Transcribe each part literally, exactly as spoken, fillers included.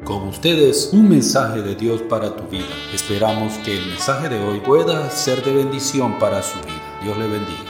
Con ustedes, un mensaje de Dios para tu vida. Esperamos que el mensaje de hoy pueda ser de bendición para su vida. Dios le bendiga.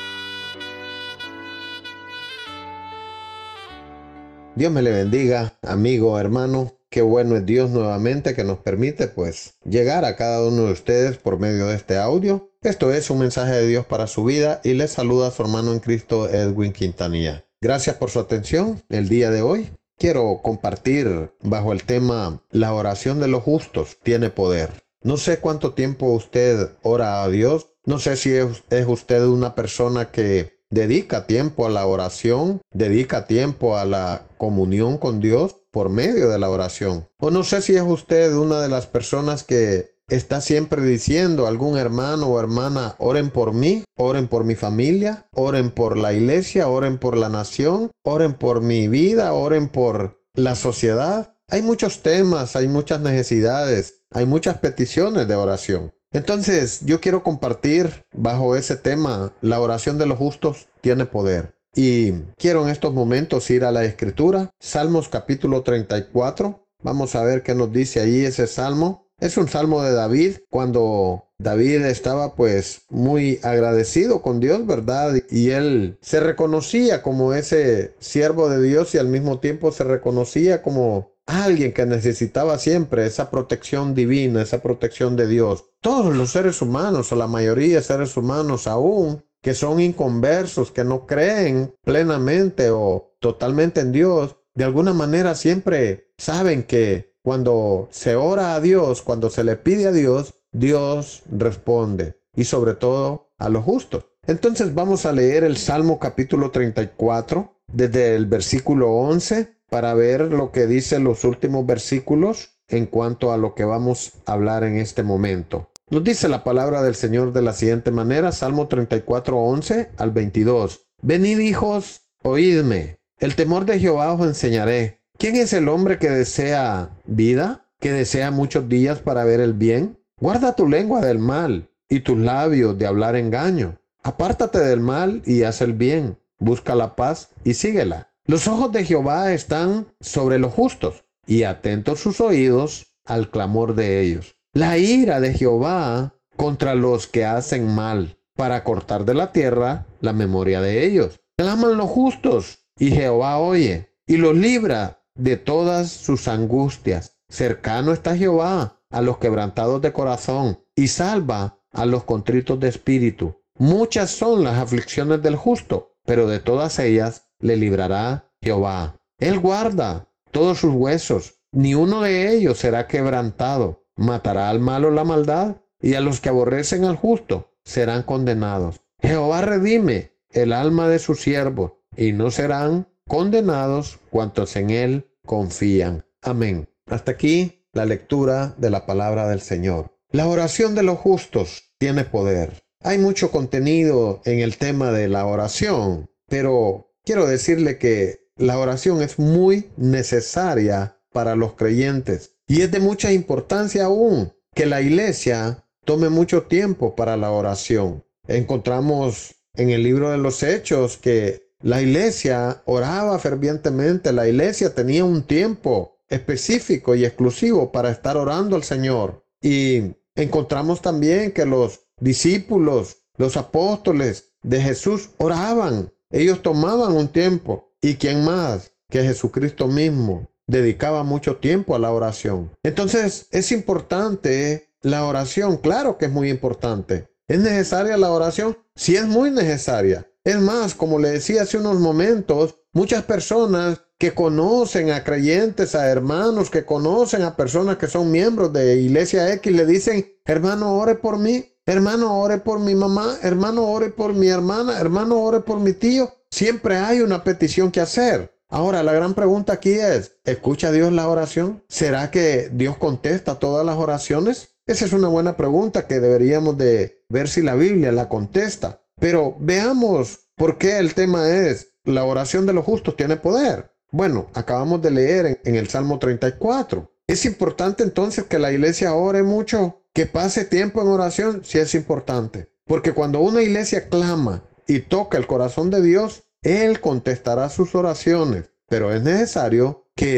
Dios me le bendiga, amigo, hermano. Qué bueno es Dios nuevamente que nos permite pues llegar a cada uno de ustedes por medio de este audio. Esto es un mensaje de Dios para su vida y les saluda su hermano en Cristo, Edwin Quintanilla. Gracias por su atención el día de hoy. Quiero compartir bajo el tema la oración de los justos tiene poder. No sé cuánto tiempo usted ora a Dios. No sé si es, es usted una persona que dedica tiempo a la oración, dedica tiempo a la comunión con Dios por medio de la oración. O no sé si es usted una de las personas que está siempre diciendo a algún hermano o hermana, oren por mí, oren por mi familia, oren por la iglesia, oren por la nación, oren por mi vida, oren por la sociedad. Hay muchos temas, hay muchas necesidades, hay muchas peticiones de oración. Entonces, yo quiero compartir bajo ese tema, la oración de los justos tiene poder. Y quiero en estos momentos ir a la Escritura, Salmos capítulo treinta y cuatro. Vamos a ver qué nos dice allí ese salmo. Es un salmo de David, cuando David estaba pues muy agradecido con Dios, ¿verdad? Y él se reconocía como ese siervo de Dios y al mismo tiempo se reconocía como alguien que necesitaba siempre esa protección divina, esa protección de Dios. Todos los seres humanos, o la mayoría de seres humanos aún, que son inconversos, que no creen plenamente o totalmente en Dios, de alguna manera siempre saben que cuando se ora a Dios, cuando se le pide a Dios, Dios responde, y sobre todo a los justos. Entonces vamos a leer el Salmo capítulo treinta y cuatro, desde el versículo once, para ver lo que dicen los últimos versículos en cuanto a lo que vamos a hablar en este momento. Nos dice la palabra del Señor de la siguiente manera, Salmo treinta y cuatro, once al veintidós. Venid, hijos, oídme, el temor de Jehová os enseñaré. ¿Quién es el hombre que desea vida, que desea muchos días para ver el bien? Guarda tu lengua del mal y tus labios de hablar engaño. Apártate del mal y haz el bien. Busca la paz y síguela. Los ojos de Jehová están sobre los justos y atentos sus oídos al clamor de ellos. La ira de Jehová contra los que hacen mal, para cortar de la tierra la memoria de ellos. Claman los justos y Jehová oye y los libra de todas sus angustias. Cercano está Jehová a los quebrantados de corazón y salva a los contritos de espíritu. Muchas son las aflicciones del justo, pero de todas ellas le librará Jehová. Él guarda todos sus huesos, ni uno de ellos será quebrantado. Matará al malo la maldad, y a los que aborrecen al justo serán condenados. Jehová redime el alma de sus siervos, y no serán condenados cuantos en él confían. Amén. Hasta aquí la lectura de la palabra del Señor. La oración de los justos tiene poder. Hay mucho contenido en el tema de la oración, pero quiero decirle que la oración es muy necesaria para los creyentes y es de mucha importancia aún que la iglesia tome mucho tiempo para la oración. Encontramos en el libro de los Hechos que la iglesia oraba fervientemente, la iglesia tenía un tiempo específico y exclusivo para estar orando al Señor. Y encontramos también que los discípulos, los apóstoles de Jesús oraban. Ellos tomaban un tiempo. ¿Y quién más que Jesucristo mismo dedicaba mucho tiempo a la oración? Entonces, es importante la oración. Claro que es muy importante. ¿Es necesaria la oración? Sí, es muy necesaria. Es más, como le decía hace unos momentos, muchas personas que conocen a creyentes, a hermanos, que conocen a personas que son miembros de Iglesia X, le dicen, hermano, ore por mí, hermano, ore por mi mamá, hermano, ore por mi hermana, hermano, ore por mi tío. Siempre hay una petición que hacer. Ahora, la gran pregunta aquí es, ¿escucha Dios la oración? ¿Será que Dios contesta todas las oraciones? Esa es una buena pregunta que deberíamos de ver si la Biblia la contesta. Pero veamos por qué el tema es, la oración de los justos tiene poder. Bueno, acabamos de leer en, en el Salmo treinta y cuatro. ¿Es importante entonces que la iglesia ore mucho? ¿Que pase tiempo en oración? Sí, es importante. Porque cuando una iglesia clama y toca el corazón de Dios, Él contestará sus oraciones. Pero es necesario que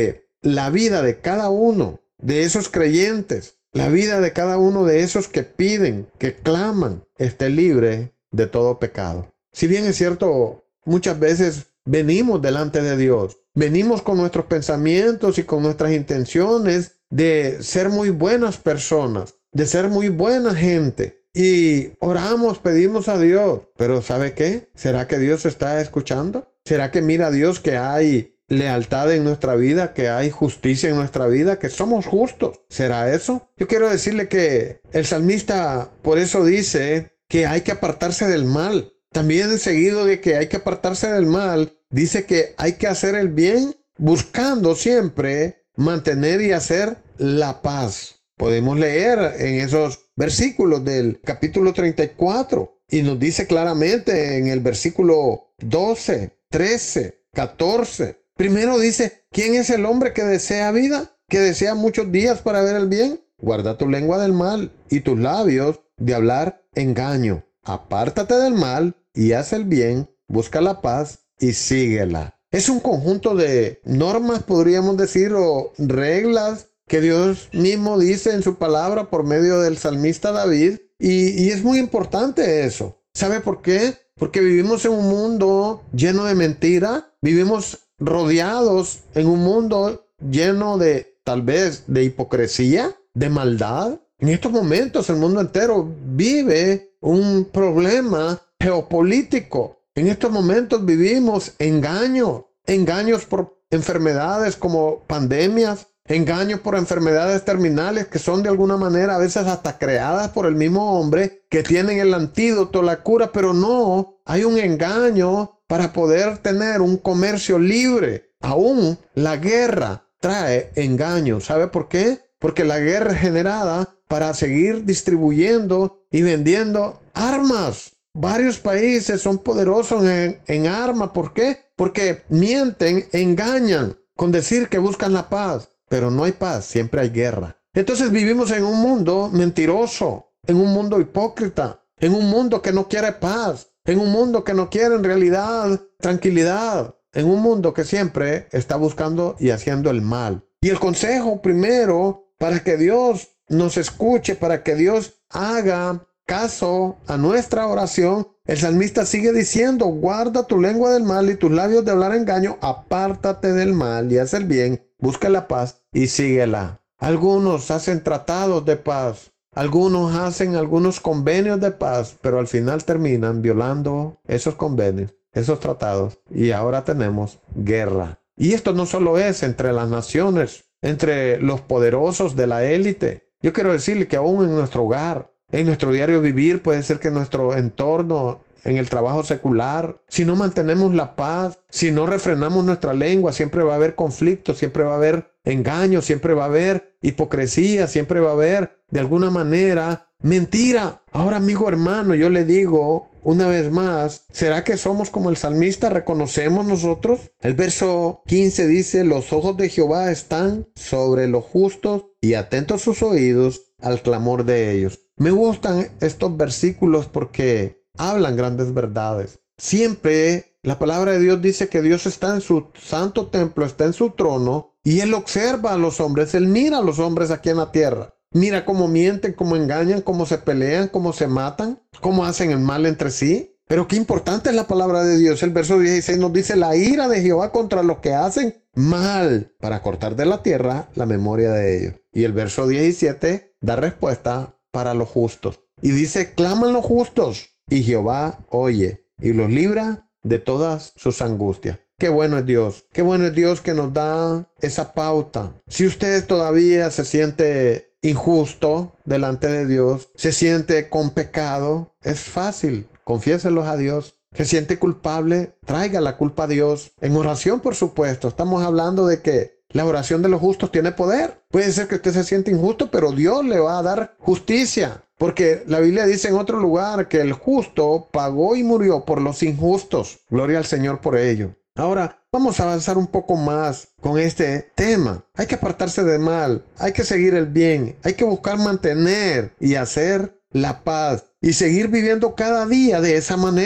la vida de cada uno de esos creyentes, la vida de cada uno de esos que piden, que claman, esté libre de todo pecado. Si bien es cierto, muchas veces venimos delante de Dios, venimos con nuestros pensamientos y con nuestras intenciones de ser muy buenas personas, de ser muy buena gente. Y oramos, pedimos a Dios. Pero ¿sabe qué? ¿Será que Dios está escuchando? ¿Será que mira a Dios que hay lealtad en nuestra vida, que hay justicia en nuestra vida, que somos justos? ¿Será eso? Yo quiero decirle que el salmista por eso dice que hay que apartarse del mal. También seguido de que hay que apartarse del mal, dice que hay que hacer el bien buscando siempre mantener y hacer la paz. Podemos leer en esos versículos del capítulo treinta y cuatro y nos dice claramente en el versículo doce, trece, catorce. Primero dice, ¿quién es el hombre que desea vida? ¿Que desea muchos días para ver el bien? Guarda tu lengua del mal y tus labios de hablar engaño. Apártate del mal y haz el bien, busca la paz y síguela. Es un conjunto de normas, podríamos decir, o reglas que Dios mismo dice en su palabra por medio del salmista David. Y, y es muy importante eso. ¿Sabe por qué? Porque vivimos en un mundo lleno de mentira. Vivimos rodeados en un mundo lleno de, tal vez, de hipocresía, de maldad. En estos momentos el mundo entero vive un problema geopolítico. En estos momentos vivimos engaños, engaños por enfermedades como pandemias, engaños por enfermedades terminales que son de alguna manera a veces hasta creadas por el mismo hombre, que tienen el antídoto, la cura, pero no, hay un engaño para poder tener un comercio libre. Aún la guerra trae engaños. ¿Sabe por qué? Porque la guerra es generada para seguir distribuyendo y vendiendo armas. Varios países son poderosos en, en armas. ¿Por qué? Porque mienten, engañan con decir que buscan la paz. Pero no hay paz, siempre hay guerra. Entonces vivimos en un mundo mentiroso, en un mundo hipócrita, en un mundo que no quiere paz, en un mundo que no quiere en realidad tranquilidad, en un mundo que siempre está buscando y haciendo el mal. Y el consejo primero para que Dios nos escuche, para que Dios haga caso a nuestra oración, el salmista sigue diciendo, guarda tu lengua del mal y tus labios de hablar engaño, apártate del mal y haz el bien, busca la paz y síguela. Algunos hacen tratados de paz, algunos hacen algunos convenios de paz, pero al final terminan violando esos convenios, esos tratados, y ahora tenemos guerra. Y esto no solo es entre las naciones, entre los poderosos de la élite. Yo quiero decirle que aún en nuestro hogar, en nuestro diario vivir, puede ser que en nuestro entorno, en el trabajo secular, si no mantenemos la paz, si no refrenamos nuestra lengua, siempre va a haber conflicto, siempre va a haber engaño, siempre va a haber hipocresía, siempre va a haber, de alguna manera, mentira. Ahora, amigo hermano, yo le digo una vez más, ¿será que somos como el salmista? ¿Reconocemos nosotros? El verso quince dice, los ojos de Jehová están sobre los justos y atentos sus oídos al clamor de ellos. Me gustan estos versículos porque hablan grandes verdades. Siempre la palabra de Dios dice que Dios está en su santo templo, está en su trono, y Él observa a los hombres, Él mira a los hombres aquí en la tierra. Mira cómo mienten, cómo engañan, cómo se pelean, cómo se matan, cómo hacen el mal entre sí. Pero qué importante es la palabra de Dios. El verso dieciséis nos dice, la ira de Jehová contra los que hacen mal, para cortar de la tierra la memoria de ellos. Y el verso diecisiete da respuesta para los justos. Y dice, claman los justos, y Jehová oye, y los libra de todas sus angustias. Qué bueno es Dios, qué bueno es Dios que nos da esa pauta. Si usted todavía se siente injusto delante de Dios, se siente con pecado, es fácil, confiéselos a Dios. Se siente culpable, traiga la culpa a Dios. En oración, por supuesto, estamos hablando de que la oración de los justos tiene poder. Puede ser que usted se siente injusto, pero Dios le va a dar justicia. Porque la Biblia dice en otro lugar que el justo pagó y murió por los injustos. Gloria al Señor por ello. Ahora, vamos a avanzar un poco más con este tema. Hay que apartarse del mal, hay que seguir el bien, hay que buscar mantener y hacer la paz y seguir viviendo cada día de esa manera.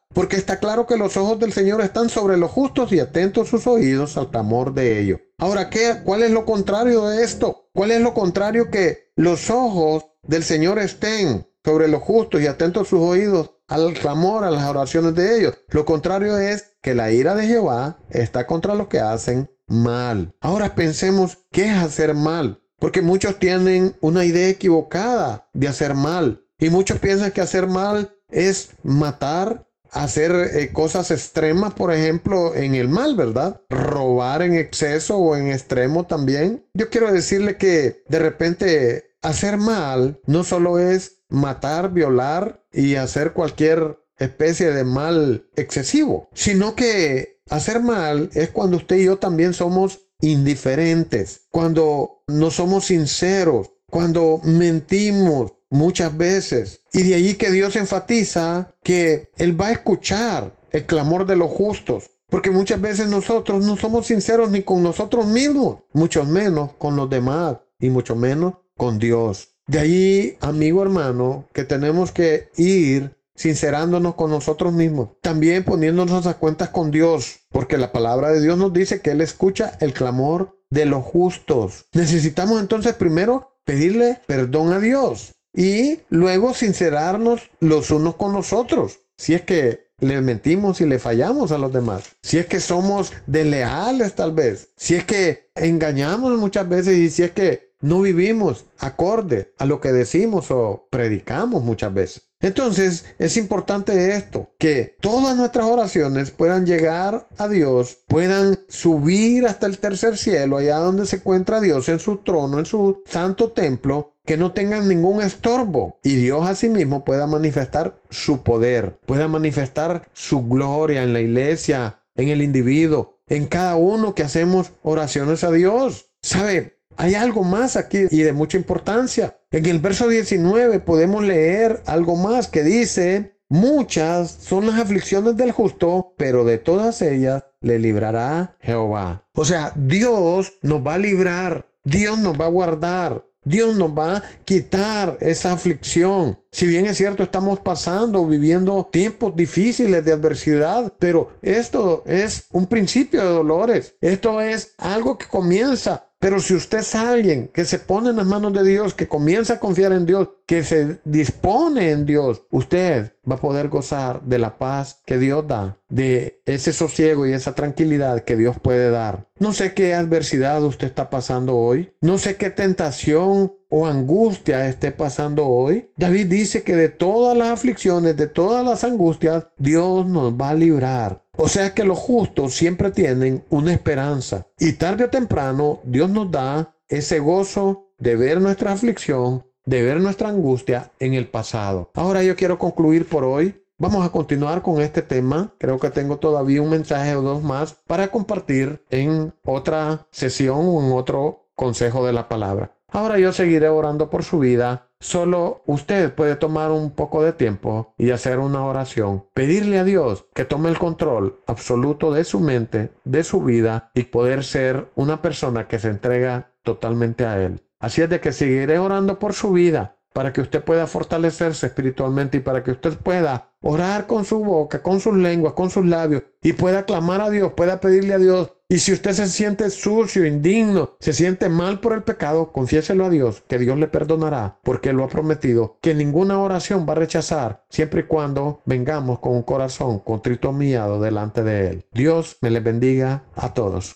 porque está claro que los ojos del Señor están sobre los justos y atentos sus oídos al clamor de ellos. Ahora, ¿qué? ¿Cuál es lo contrario de esto? ¿Cuál es lo contrario? Que los ojos del Señor estén sobre los justos y atentos sus oídos al clamor, a las oraciones de ellos. Lo contrario es que la ira de Jehová está contra los que hacen mal. Ahora pensemos, ¿qué es hacer mal? Porque muchos tienen una idea equivocada de hacer mal. Y muchos piensan que hacer mal es matar, hacer eh, cosas extremas, por ejemplo, en el mal, ¿verdad? Robar en exceso o en extremo también. Yo quiero decirle que de repente hacer mal no solo es matar, violar y hacer cualquier especie de mal excesivo, sino que hacer mal es cuando usted y yo también somos indiferentes, cuando no somos sinceros, cuando mentimos muchas veces. Y de allí que Dios enfatiza que Él va a escuchar el clamor de los justos, porque muchas veces nosotros no somos sinceros ni con nosotros mismos, mucho menos con los demás y mucho menos con Dios. De ahí, amigo hermano, que tenemos que ir sincerándonos con nosotros mismos, también poniéndonos a cuentas con Dios, porque la palabra de Dios nos dice que Él escucha el clamor de los justos. Necesitamos entonces primero pedirle perdón a Dios y luego sincerarnos los unos con los otros, si es que le mentimos y le fallamos a los demás, si es que somos desleales tal vez, si es que engañamos muchas veces y si es que no vivimos acorde a lo que decimos o predicamos muchas veces. Entonces es importante esto, que todas nuestras oraciones puedan llegar a Dios, puedan subir hasta el tercer cielo, allá donde se encuentra Dios en su trono, en su santo templo, que no tengan ningún estorbo. Y Dios asimismo pueda manifestar su poder, pueda manifestar su gloria en la iglesia, en el individuo, en cada uno que hacemos oraciones a Dios. ¿Sabe? Hay algo más aquí y de mucha importancia. En el verso diecinueve podemos leer algo más que dice: muchas son las aflicciones del justo, pero de todas ellas le librará Jehová. O sea, Dios nos va a librar, Dios nos va a guardar, Dios nos va a quitar esa aflicción. Si bien es cierto, estamos pasando, viviendo tiempos difíciles de adversidad, pero esto es un principio de dolores. Esto es algo que comienza. Pero si usted es alguien que se pone en las manos de Dios, que comienza a confiar en Dios, que se dispone en Dios, usted va a poder gozar de la paz que Dios da, de ese sosiego y esa tranquilidad que Dios puede dar. No sé qué adversidad usted está pasando hoy. No sé qué tentación o angustia esté pasando hoy. David dice que de todas las aflicciones, de todas las angustias, Dios nos va a librar. O sea que los justos siempre tienen una esperanza. Y tarde o temprano, Dios nos da ese gozo de ver nuestra aflicción, de ver nuestra angustia en el pasado. Ahora yo quiero concluir por hoy. Vamos a continuar con este tema. Creo que tengo todavía un mensaje o dos más para compartir en otra sesión o en otro consejo de la palabra. Ahora yo seguiré orando por su vida. Solo usted puede tomar un poco de tiempo y hacer una oración. Pedirle a Dios que tome el control absoluto de su mente, de su vida y poder ser una persona que se entrega totalmente a Él. Así es de que seguiré orando por su vida para que usted pueda fortalecerse espiritualmente y para que usted pueda orar con su boca, con sus lenguas, con sus labios y pueda clamar a Dios, pueda pedirle a Dios. Y si usted se siente sucio, indigno, se siente mal por el pecado, confiéselo a Dios, que Dios le perdonará, porque Él lo ha prometido, que ninguna oración va a rechazar, siempre y cuando vengamos con un corazón contrito, humillado delante de Él. Dios me les bendiga a todos.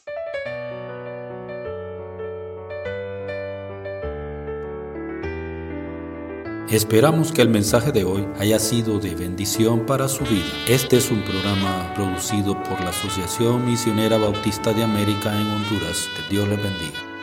Esperamos que el mensaje de hoy haya sido de bendición para su vida. Este es un programa producido por la Asociación Misionera Bautista de América en Honduras. Que Dios les bendiga.